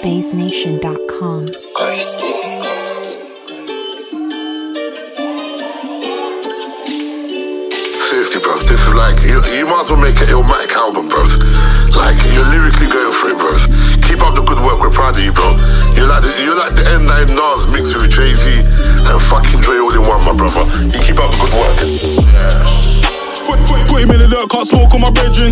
BassNation.com. Ghosty. 50, bros. This is like, you might as well make an Illmatic album, bros. Like, you're lyrically going for it, bros. Keep up the good work, we're proud of you, bro. You're like the N9 Nas mixed with Jay-Z and fucking Dre all in one, my brother. You keep up the good work. Put him in the dirt, can't smoke on my brethren.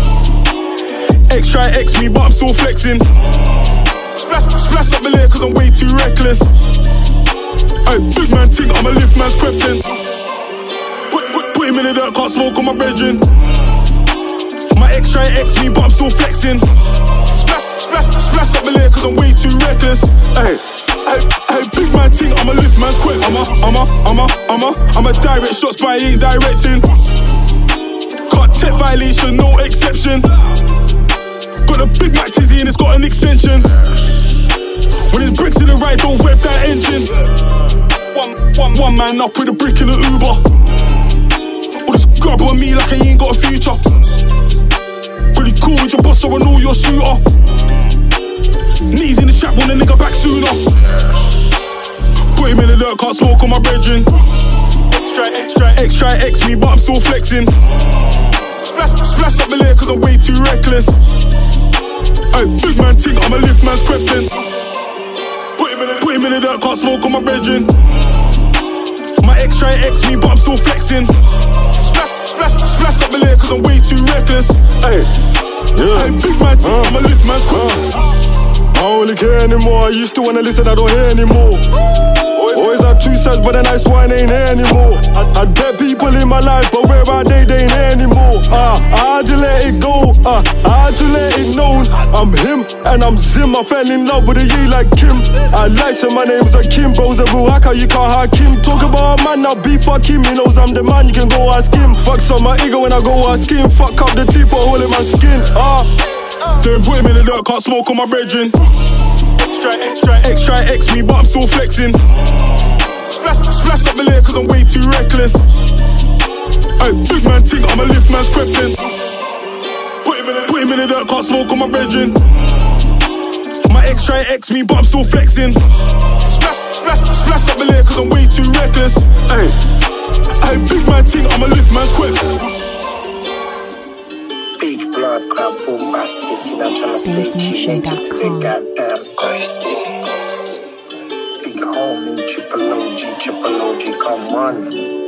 X try X me, but I'm still flexing. Splash up the layer cause I'm way too reckless. Ay, big man ting, I'm a lift man's crafting. Put him in the dirt, can't smoke on my brethren. My X try X me, but I'm still flexing. Splash up the layer cause I'm way too reckless. Ay, big man ting, I'm a lift man's quick. I'm a direct shots, but I ain't directing. Cut tech violation, no exception. Got a Big Mac tizzy and it's got an extension. When it's bricks in the right, don't rev that engine. One man up with a brick in the Uber. All this grub on me like I ain't got a future. Pretty cool with your boss, so I know you're a shooter. Knees in the trap, want a nigga back sooner. Put him in the dirt, can't smoke on my brethren. X try X me, but I'm still flexing. Splash up the layer cause I'm way too reckless. Ay, big man ting, I'm a lift man's crafting. Put him in the dirt, can't smoke on my brethren. My X try X me, but I'm still flexing. Splash up the layer cause I'm way too reckless. Ay, big man ting, I'm a lift man's crafting. I don't really care anymore, I used to wanna listen, I don't hear anymore. Always had two sides, but the nice wine ain't here anymore. I'd bet people in my life, but where are they ain't here anymore. I had to let it go, I had to let it known. I'm him, and I'm Zim, I fell in love with a ye like Kim. I like so my name's a Kim, bro's a real hacker, you can't hack him. Talk about a man, now be fuck him, he knows I'm the man, you can go ask him. Fucks on my ego when I go ask him, fuck up the teeth, put a hole in my skin. Then put him in the dirt, can't smoke on my brethren. X try X me, but I'm still flexing. Splash up the layer cause I'm way too reckless. Ay, big man ting, I'm a lift man's crafting. Put him in the dirt, can't smoke on my brethren. My X try X me, but I'm still flexing. Splash up the layer cause I'm way too reckless. Ay, big man ting, I'm a lift man's quick. Big blood clot, bombastic, you know I'm trying to say she make it to the goddamn Ghosty. big homie, triple OG, come on.